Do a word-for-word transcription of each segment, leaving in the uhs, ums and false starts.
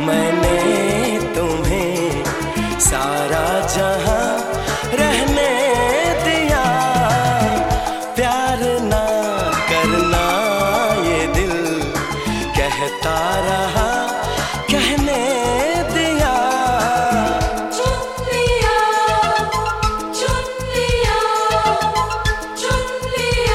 मैंने तुम्हें सारा जहां रहने दिया। प्यार ना करना ये दिल कहता रहा, कहने दिया। चुन लिया, चुन लिया, चुन लिया।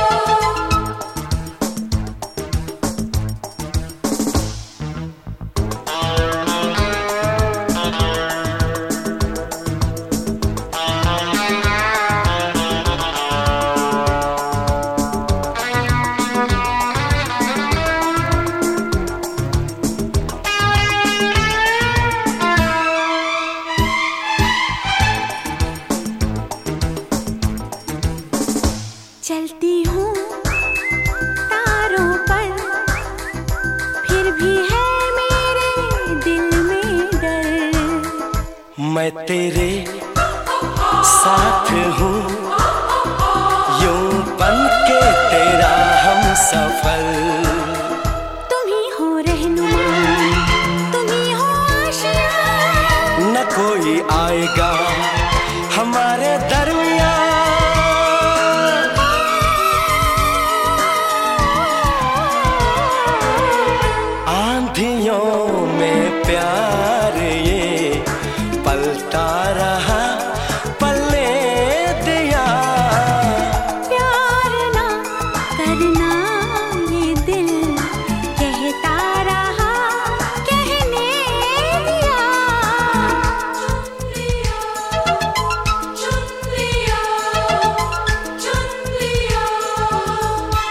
चलती हूँ तारों पर, फिर भी है मेरे दिल में डर। मैं तेरे साथ हूँ, यूं बन के तेरा हम सफर। तुम ही हो रहनुमा, तुम ही हो आशियाँ। न कोई आएगा हमारे दरमियाँ। आंधियों में प्यार ये पलता रहा, पलने दिया। प्यार ना करना ये दिल कहता रहा, कहने दिया। चुन लिया, चुन लिया, चुन लिया।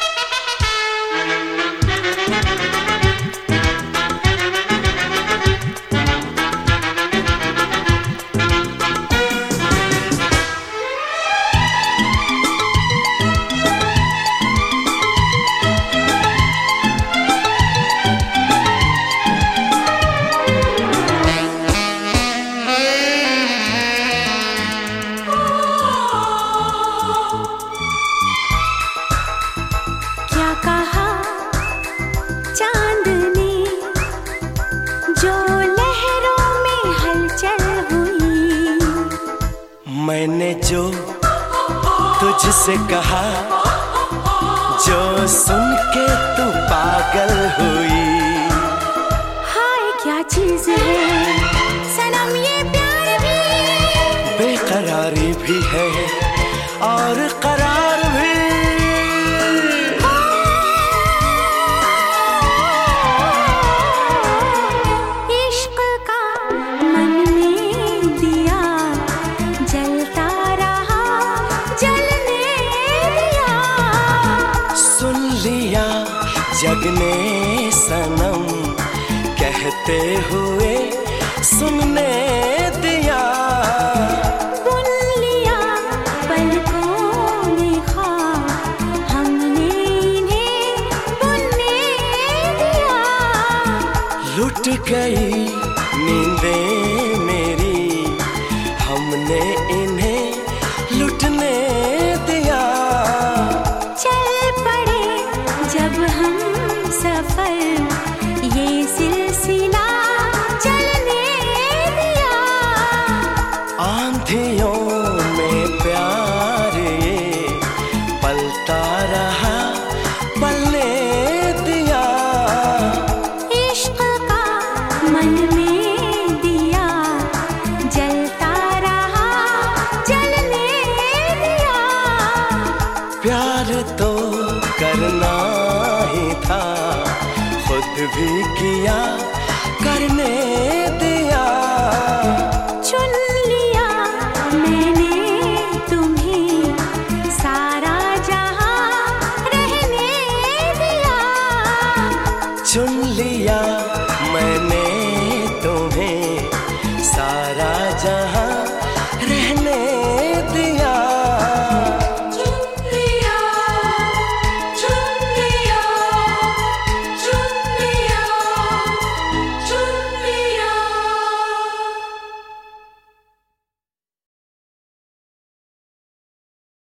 क्या कहा चांद ने, जो लहरों में हलचल हुई। मैंने जो तुझसे कहा, जो सुन के तू पागल हुई। हाय क्या चीज है सनम ये प्यार भी, बेकरारी भी है और करार भी। इश्क का मन में दिया जलता रहा, जलने दिया। सुन लिया जग ने सनम कहते हुए, सुनने दिया। बुन लिया पलकों में ख्वाब, हमने इन्हें बुनने दिया। लुट गई नींदें मेरी, हमने इन्हें लुटने दिया। चल पड़े जब हम सफर, ये सिलसिला चलने दिया। आंधियों में प्यार ये पलता रहा, पलने दिया। इश्क का मन में दिया जलता रहा, जलने दिया। प्यार तो करना ही था, खुद भी किया।